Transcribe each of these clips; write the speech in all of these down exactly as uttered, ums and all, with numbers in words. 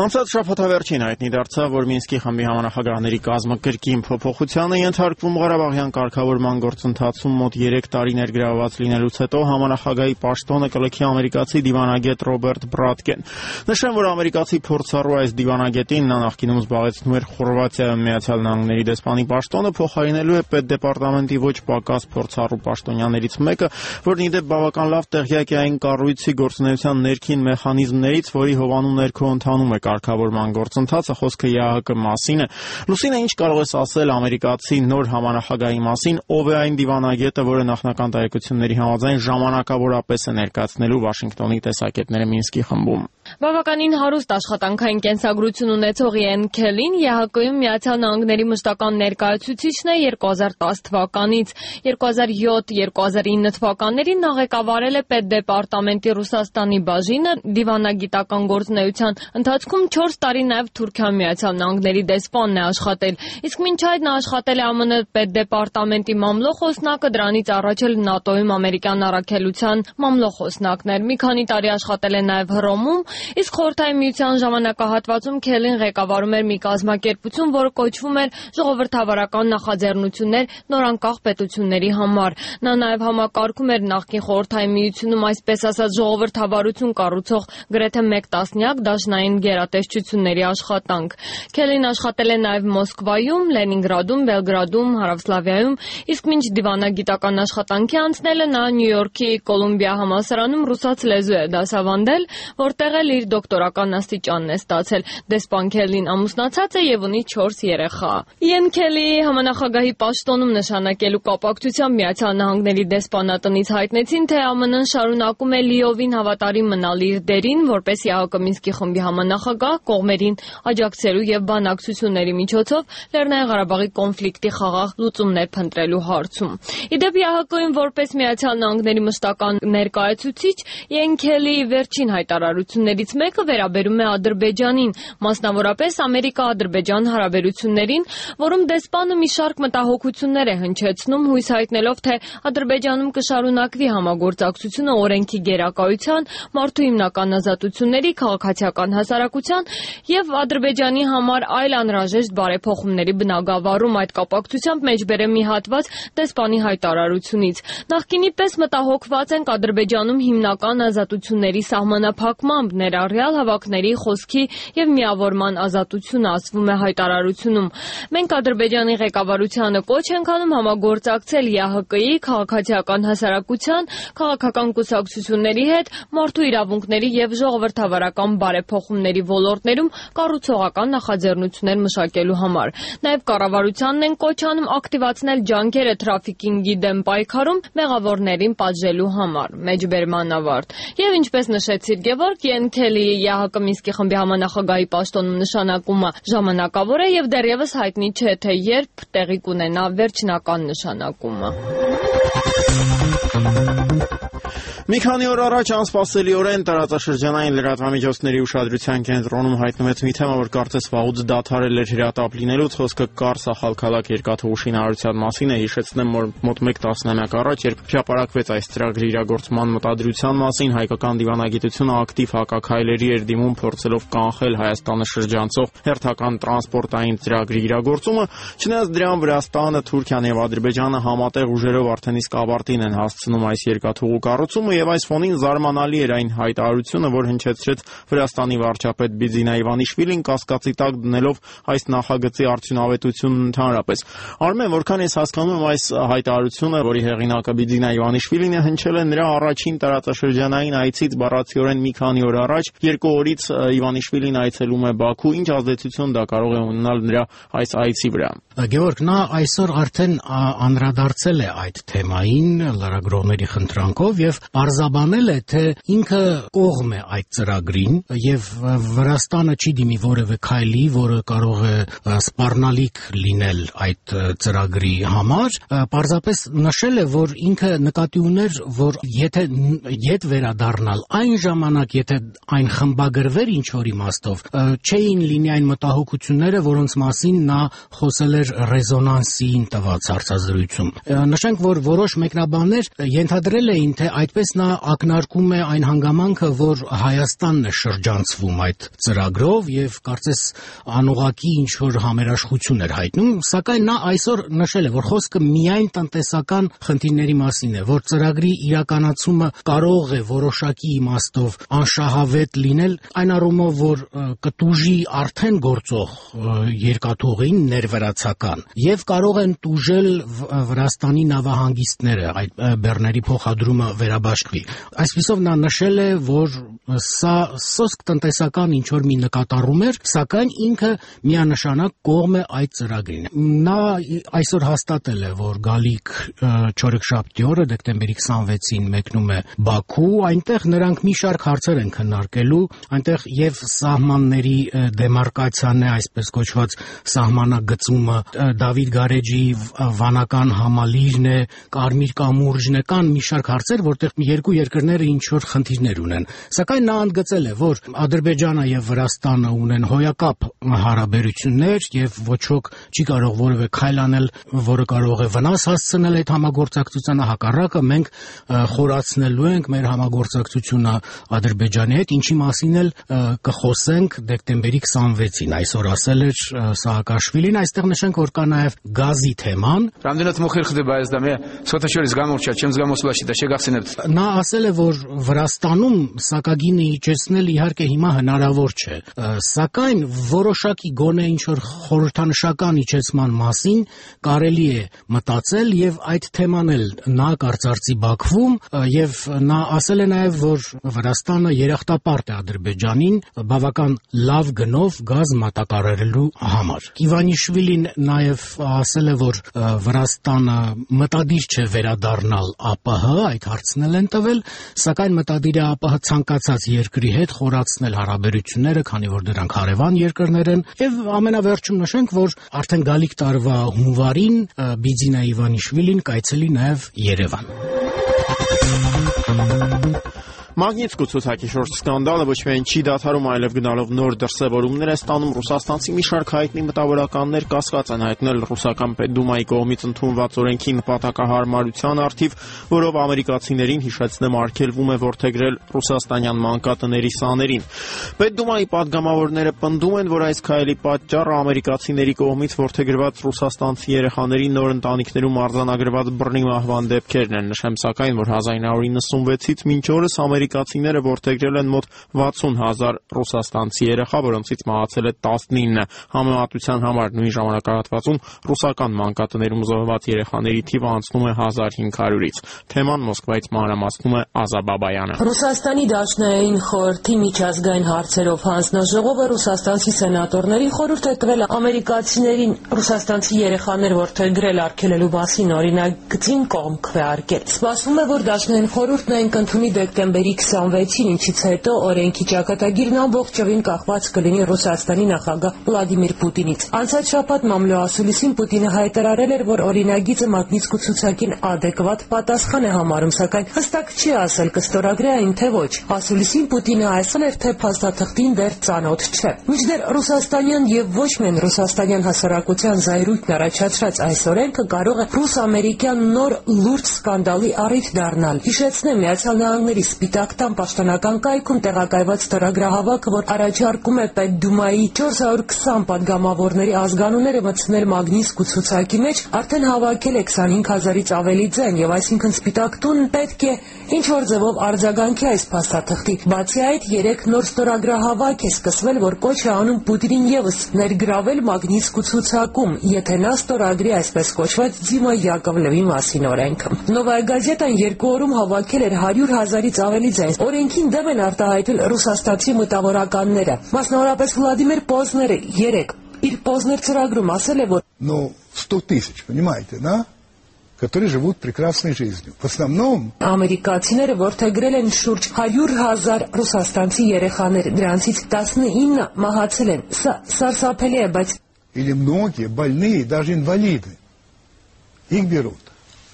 Անցած շաբաթավերջին հայտնի դարձավ, որ Մինսկի խմբի համանախագահների կազմը կրկին փոփոխության է ենթարկվում Ղարաբաղյան կարգավորման գործընթացում մոտ երեք տարի ներգրավված լինելուց հետո համանախագահի պաշտոնը կլքի ամերիկացի դիվանագետ Ռոբերտ Բրատկեն։ Նշեմ, որ ամերիկացի փորձառու այս դիվանագետին նա նախկինում զբաղեցնում էր Խորվաթիայում Միացյալ Նահանգների դեսպանի պաշտոնը, փոխարինելու է պետդեպարտամենտի ոչ պակաս փորձառու պաշտոնյաներից մեկը, որն ի դեպ բավական լավ տեղյակ է այն կառույցի գործունեության ներքին մեխանիզմներից, որի հովանու ներքո ընթանում է կարգավորման գործընթացը, խոսքը ԵԱՀԿ մասին է։ Լուսինե, ինչ կարող ես ասել ամերիկացի նոր համանախագահի մասին, ով է այն դիվանագետը, որը նախնական տեղեկությունների համաձայն ժամանակավորապես է ներկայացնելու Վաշինգտոնի տեսակետները Մինսկի խմբում։ Բավականին հարուստ աշխատանքային կենսագրություն ունեցող Իեն Քելին ԵԱՀԿ-ում Միացյալ Նահանգների մշտական ներկայացուցիչն է երկու հազար տասը թվականից։ երկու հազար յոթ երկու հազար ինը թվականներին նա ղեկավարել է պետդեպարտամենտի Ռուսաստանի բաժինը, դիվանագիտական գործունեության ընթացքում չորս տարի նաև Թուրքիայում Միացյալ Նահանգների դեսպանն է աշխատել։ Իսկ մինչ այդ նա աշխատել է ԱՄՆ պետդեպարտամենտի մամլոխոսնակը, դրանից առաջ էլ ՆԱՏՕ-ում ամերիկյան առաքելության մամլոխոսնակներ։ Մի քանի տարի աշխատել է նաև Հռոմում, իսկ Խորհրդային Միության ժամանակահատվածում Քելին ղեկավարում էր մի կազմակերպություն, որը կոչվում էր Ժողովրդավարական նախաձեռնություններ նորանկախ պետությունների համար։ Նա նաև համակարգում էր նախկին Խորհրդային Միությունում այսպես ասած ժողովրդավարություն կառուցող գրեթե մեկ տասնյակ դաշնային գերատեսչությունների աշխատանք։ Քելին աշխատել է նաև Մոսկվայում, Լենինգրադում, Բելգրադում, Հարավսլավիայում, իսկ մինչ դիվանագիտական աշխատանքի անցնելը նա Նյու Յորքի Կոլումբիա համալսարանում ռուսաց լեզու է դասավանդել, որտեղ էլ իր դոկտորական աստիճանն է ստացել։ Դեսպան Քելին ամուսնացած է եւ ունի չորս երեխա։ Իեն Քելիի համանախագահի պաշտոնում նշանակելու կապակցությամբ Միացյալ Նահանգների դեսպանատնից հայտնեցին, թե ԱՄՆ-ն շարունակում է լիովին հավատարիմ մնալ իր դերին, որպես ԵԱՀԿ Մինսկի խմբի համանախագահ, կողմերին աջակցելու եւ բանակցությունների միջոցով Լեռնային Ղարաբաղի կոնֆլիկտի խաղաղ լուծումներ փնտրելու հարցում։ Իդեպ ԵԱՀԿ-ին որպես Միացյալ Նահանգների մշտական ներկայացուցիչ Իեն Քելիի վերջին հայտարարություններից մեկը վերաբերում է Ադրբեջանին, մասնավորապես Ամերիկա-Ադրբեջան հարաբերություններին, որում դեսպանը մի շարք մտահոգություններ է հնչեցնում, հույս հայտնելով, թե Ադրբեջանում կշարունակվի համագործակցությունը օրենքի գերակայության, մարդու հիմնական ազատությունների, քաղաքացիական հասարակության եւ Ադրբեջանի համար այլ անհրաժեշտ բարեփոխումների բնագավառում։ Այդ կապակցությամբ մեջբերեմ մի հատված դեսպանի հայտարարությունից։ Նախկինի պես մտահոգված ենք Ադրբեջանում հիմնական ազատությունների սահմանափակմամբ, ներառյալ հավաքների, խոսքի եւ միավորման ազատությունը, ասվում է հայտարարությունում։ Մենք Ադրբեջանի ղեկավարությանը կոչ ենք անում համագործակցել ԵԱՀԿ-ի, քաղաքացիական հասարակության, քաղաքական կուսակցությունների հետ, մարդու իրավունքների եւ ժողովրդավարական բարեփոխումների ոլորտներում կառուցողական նախաձեռնություններ մշակելու համար։ Նաեւ կառավարությանն են կոչ անում ակտիվացնել ջանքերը թրաֆիքինգի դեմ պայքարում մեղավորներին պատժելու համար։ Մեջբերման ավարտ։ Եվ ինչպես նշեցիր Գևորգ, Իեն Քելիի ԵԱՀԿ Մինսկի խմբի համանախագահի պաշտոնում նշանակումը ժամանակավոր է եւ դեռևս հայտնի չէ, թե երբ տեղի կունենա վերջնական նշանակումը։ Մի քանի օր առաջ անսպասելիորեն տարածաշրջանային լրատվամիջոցների ուշադրության կենտրոնում հայտնվեց մի թեմա, որ կարծես վաղուց դադարել էր հրատապ լինելուց, խոսքը Կարս Ախալքալաք երկաթուղու շինարարության մասին է։ Հիշեցնեմ, որ մոտ մեկ տասնամյակ առաջ, երբ հրապարակվեց այս ծրագրի իրագործման մտադրության մասին, հայկական դիվանագիտությունը ակտիվ հակաքայլերի էր դիմում, փորձելով կանխել Հայաստանը շրջանցող հերթական տրանսպորտային ծրագրի իրագործումը, չնայած դրան Վրաստանը, Թուրքիան եւ Ադրբեջանը համատեղ ուժերով արդեն իսկ ավարտին են հասցնում այս երկաթուղու կառուցումը, եւ այս ֆոնին զարմանալի էր այն հայտարարությունը, որ հնչեցրեց Վրաստանի վարչապետ Բիձինա Իվանիշվիլին, կասկածի տակ դնելով այս նախագծի արդյունավետությունն ընդհանրապես։ Արմեն, որքան ես հասկանում եմ, այս հայտարարությունը, որի հեղինակը Բիձինա Իվանիշվիլին է, հնչել է նրա առաջին տարածաշրջանային այցից բառացիորեն մի քանի օր առաջ։ Երկու օրից Իվանիշվիլին այցելում է Բաքու, ինչ ազդեցություն դա կարող է ունենալ նրա այս այցի վրա։ Գևորգ, նա այսօր արդեն անդրադարձել է այդ թեմային լրագրողների խնդրանքով եւ պարզաբանել է, թե ինքը կողմ է այդ ծրագրին եւ Վրաստանը չի դիմի որևէ քայլի, որը կարող է սպառնալիք լինել այդ ծրագրի համար։ Պարզապես նշել է, որ ինքը նկատի ուներ, որ եթե ետ վերադառնալ այն ժամանակ, եթե այն խմբագրվեր ինչ-որ իմաստով, չէին լինի այն մտահոգությունները, որոնց մասին նա խոսել էր ռեզոնանսին տված հարցազրույցում։ Նշենք, որ որոշ մեկնաբաններ ենթադրել էին, թե այդպես նա ակնարկում է այն հանգամանքը, որ Հայաստանն է շրջանցվում այդ ծրագրով եւ կարծես անուղակի ինչ որ համերաշխություն էր հայտնում, սակայն նա այսօր նշել է, որ խոսքը միայն տնտեսական խնդիրների մասին է, որ ծրագրի իրականացումը կարող է որոշակի իմաստով անշահավետ լինել, այն առումով, որ կտուժի արդեն գործող երկաթուղին ներվրացական եւ կարող են տուժել Վրաստանի նավահանգիստները, այդ բեռների փոխադրումը վերաբաշխվի։ Այսպիսով նա նշել է, որ սա սոսկ տնտեսական ինչ որ մի նկատառում էր, սակայն ինքը միանշանակ կողմ է այդ ծրագրին։ Նա այսօր հաստատել է, որ գալիք չորեքշաբթի օրը դեկտեմբերի քսանվեցին մեկնում է Բաքու, այնտեղ նրանք մի շարք հարցեր են քննարկելու, այնտեղ եւ սահմանների դեմարկացիան է, այսպես կոչված սահմանագծումը, Դավիթ Գարեջի վանական համալիրն է, Կարմիր կամուրջն է, կան մի շարք հարցեր, որտեղ երկու երկրները ինչ որ խնդիրներ ունեն։ Սակայն նա ընդգծել է, որ Ադրբեջանը եւ Վրաստանը ունեն հոյակապ հարաբերություններ եւ ոչ ոք չի կարող որևէ քայլ անել, որը կարող է վնաս հասցնել այդ համագործակցությանը, հակառակը մենք խորացնելու ենք մեր համագործակցությունը Ադրբեջանի հետ, ինչի մասին էլ կխոսենք դեկտեմբերի քսանվեցին, այսօր ասել էր Սաակաշվիլին, այստեղ նշենք, որ կա նաեւ գազի թեման։ Նա ասել է, որ Վրաստանում սակագինը իջեցնել իհարկե հիմա հնարավոր չէ, սակայն որոշակի գոնե ինչ որ խորհրդանշական իջեցման մասին կարելի է մտածել եւ այդ թեման էլ նա կարծարծի Բաքվում եւ նա ասել է նաեւ, որ Վրաստանը երախտապարտ է Ադրբեջանին բավական լավ գնով գազ մատակարարելու համար։ Իվանիշվիլին նաեւ ասել է, որ Վրաստանը մտադիր չէ վերադառնալ ԱՊՀ, այդ հարցն էլ են տվել, սակայն մտադիր է ԱՊՀ ցանկացած երկրի հետ խորացնել հարաբերությունները, քանի որ դրանք հարևան երկրներ են, եւ ամենավերջում նշենք, որ արդեն գալիք տարվա հունվարին Բիձինա Իվանիշվիլին կայցելի նաեւ Երևան։ Մագնիտսկու ցուցակի շորջ սկանդալը ոչ միայն չի դադարում, այլև գնալով նոր դրսևորումներ է ստանում, ռուսաստանցի մի շարք հայտնի մտավորականներ կասկած են հայտնել ռուսական Պետդումայի կողմից ընդունված օրենքի նպատակահարմարության առթիվ, որով ամերիկացիներին, հիշեցնեմ, արգելվում է որդեգրել ռուսաստանյան մանկատների սաներին։ Պետդումայի падգամավորները պնդում են, որ այս քայլի պատճառը ամերիկացիների կողմից որդեգրված ռուսաստանցի երեխաների նոր ընտանիքներում արձանագրված բռնի մահվան դեպքերն են։ Նշեմ սակայն, որ հազար ինը հարյուր նվսանվեցից մինչ օրս ամերիկացիները որդեգրել են մոտ վաթսուն հազար ռուսաստանցի երեխա, որոնցից մահացել է տասնինը։ Համեմատության համար նույն ժամանակահատվածում ռուսական մանկատներում զոհված երեխաների թիվը անցնում է հազար հինգ հարյուրից։ Թեման Մոսկվայից մանրամասնում է Ազա Բաբայանը։ Ռուսաստանի Դաշնային խորհրդի միջազգային հարցերով հանձնաժողովը ռուսաստանցի սենատորներին խորհուրդ է տվել ամերիկացիներին ռուսաստանցի երեխաներ որդեգրել արգելելու մասին օրինագծին կողմ քվեարկել։ Սպասվում է, որ Դաշնային խորհուրդն այն կընդունի դեկտեմբերի քսանվեցին, ինչից հետո օրենքի ճակատագիրն ամբողջովին կախված կլինի Ռուսաստանի նախագահ Վլադիմիր Պուտինից։ Անցած շաբաթ մամլոասուլիսին Պուտինը հայտարարել էր, որ օրինագիծը Մագնիտսկու ցուցակին adekvat պատասխան է համարում, սակայն հստակ չի ասել կստորագրի այն թե ոչ։ Ասուլիսին Պուտինը ասել էր, թե փաստաթղթին դեռ ծանոթ չէ։ Մինչդեռ ռուսաստանյան եւ ոչ միայն ռուսաստանյան հասարակության զայրույթն առաջացրած այս օրենքը կարող է ռուս-ամերիկյան նոր լուրջ սկանդալի առիթ դառնալ։ Հիշեցնեմ, Միացյալ Նահանգների Սպիտակ տան պաշտոնական կայքում տեղակայված ստորագրահավաքը, որ առաջարկում է Պետդումայի չորս հարյուր քսան падգամավորների ազգանունները մտցնել Մագնիտսկու ցուցակի մեջ, արդեն հավաքել է քսանհինգ հազարից ավելի ձայն, եւ այսինքն Սպիտակ տունն պետք է ինչ որ ձևով արձագանքի այս փաստաթղթի։ Բացի այդ, երեք նոր ստորագրահավաք է սկսվել, որ կոչ է անում Պուտինին եւս ներգրավել Մագնիտսկու ցուցակում, եթե նա ստորագրի այսպես կոչված Դիմա Յակովլևի մասին օրենքը։ Նովայա գազետան երկու օրում հավաքել էր հարյուր հազարից ավելի ձայն։ Օրենքին դեմ են արտահայտել ռուսաստանցի մտավորականները, մասնավորապես Վլադիմիր Պոզները երեք իր Պոզներ ծրագրում ասել է, որ ну сто тысяч, понимаете, да? которые живут прекрасной жизнью. В основном ամերիկացիները որդեգրել են շուրջ հարյուր հազար ռուսաստանցի երեխաներ, դրանցից տասնինը մահացել են։ Սա սարսափելի է, բայց или многие больные, даже инвалиды. Их берут.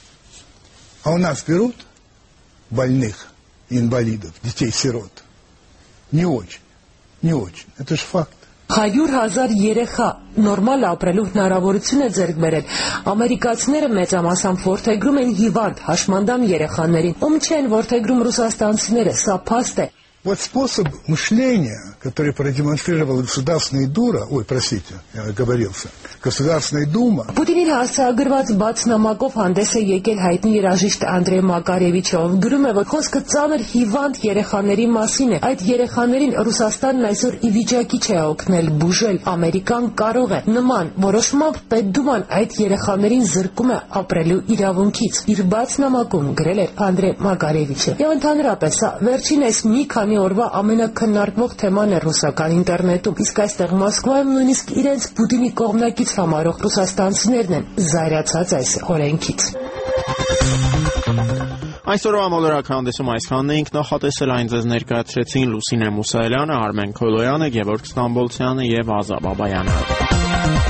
А у нас берут больных инвалидов, детей-сирот. Не очень. Не очень. Это же факт. Հարյուր հազար երեխա նորմալ ապրելու հնարավորություն է ձեռք բերել։ Ամերիկացիները մեծամասամբ որդեգրում են հիվանդ, հաշմանդամ երեխաներին, ում չեն որդեգրում ռուսաստանցիները, սա փաստ է։ Вот способ мышления, который продемонстрировала Государственная Дума, ой, простите, я оговорился, Государственная Дума. Պուտինին հասցեագրված բաց նամակով հանդես է եկել հայտնի երաժիշտ Անդրեյ Մակարևիչը, ով գրում է, որ խոսքը ծանր հիվանդ երեխաների մասին է։ Այդ երեխաներին Ռուսաստանն այսօր ի վիճակի չէ օգնել բուժել։ Ամերիկան կարող է նման որոշմամբ Պետդուման այդ երեխաներին զրկում է ապրելու իրավունքից։ Իր բաց նամակում գրել է Անդրեյ Մակարևիչը։ Եվ ընդհանրապես սա վերջինս մի քանի օրվա ամենակննարկվող թեման է ռուսական ինտերնետում, իսկ այստեղ Մոսկվայում նույնիսկ իրենց Պուտինի կողմնակից համարող ռուսաստանցիներն են զայրացած այս օրենքից։ Այսօրվա մոլորակ հանդեսում այսքանն էինք նախատեսել, այն ձեզ ներկայացրեցին Լուսինե Մուսայելյանը, Արմեն Քոլոյանը, Գևորգ Ստամբոլցյանը եւ Ազա Բաբայանը։